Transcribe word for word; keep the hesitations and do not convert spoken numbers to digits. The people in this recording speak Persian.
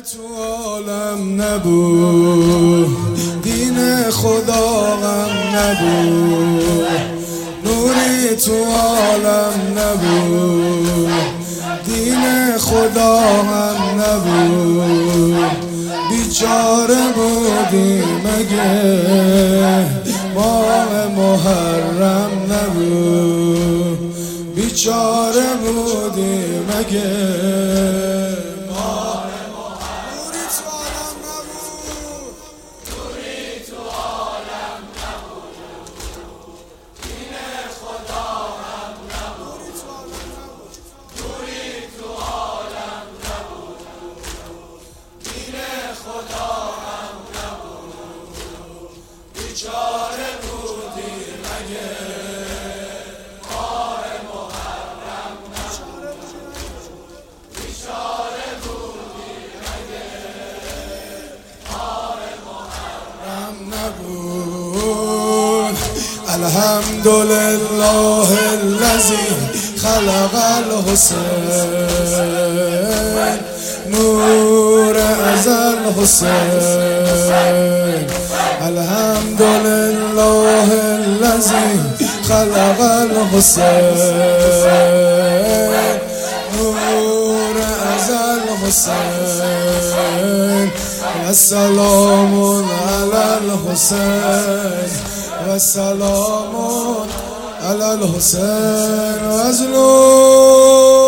تو عالم نبود، دین خدا غم نبود، نوری تو عالم نبود، دین خدا غم نبود. بیچاره بودی مگه ماه محرم نبود، بیچاره بودی مگه الحمدلله الذي خلق الحسين نور از الحسين. الحمدلله الذي خلق الحسين نور از الحسين. والسلام على الحسين والسلام على الحسين. وازلو